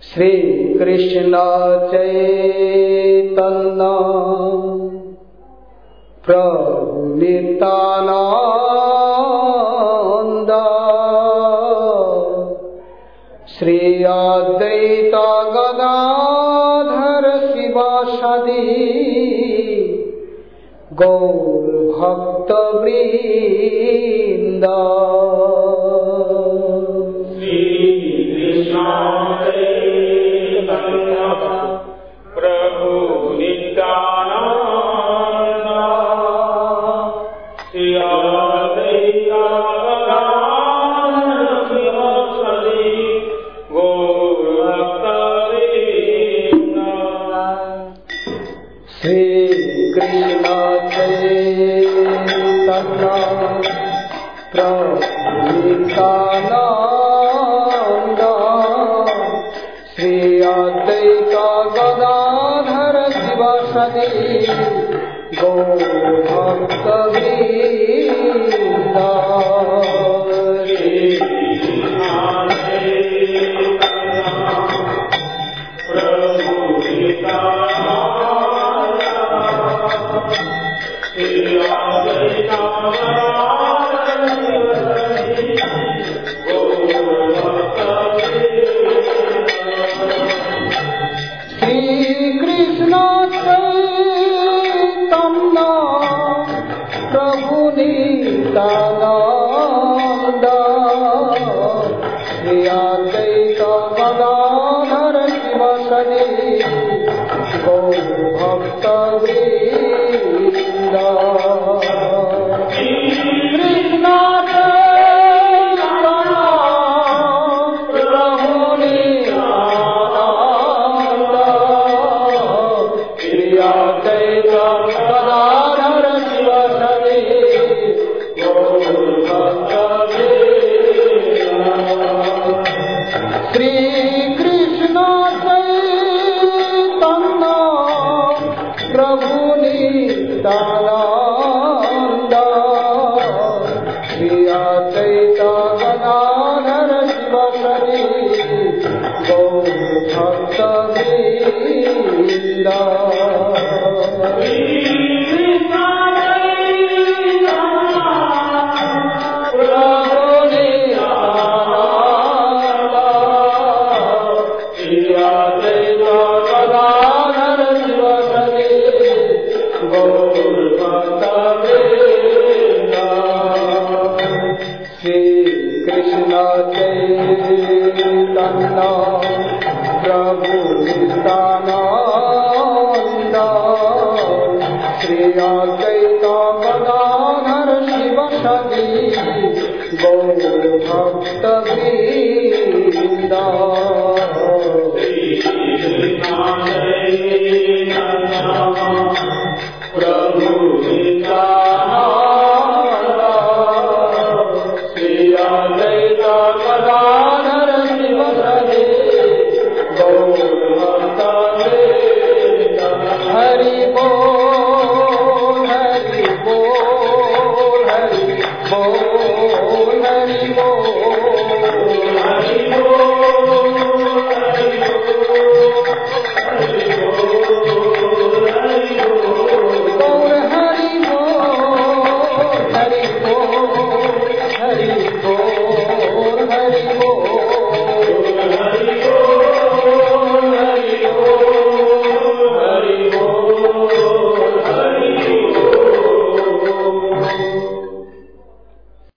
श्री कृष्ण चैतन्य प्रभु नित्यानंद श्री अद्वैत गदाधर शिवासादि गौर भक्त वृंद। प्रभु नित्यानंद श्री अद्वैत गदाधर शिवासादि गौर भक्त वृंद। श्री कृष्ण चैतन्य प्रभु नित्यानंद श्री अद्वैत गदाधर शिवासादि गौर भक्त वृंद। नित्यानंद श्री अद्वैत गदाधर शिवासादि गौर भक्त वृंद। कृष्ण प्रभु नित्यानंद श्री अद्वैत गदाधर शिवासादि श्री कृष्ण चैतन्य प्रभु नित्यानंद श्री अद्वैत गदाधर शिवासादि गौर भक्त वृंद। प्रभु नित्यानंद श्री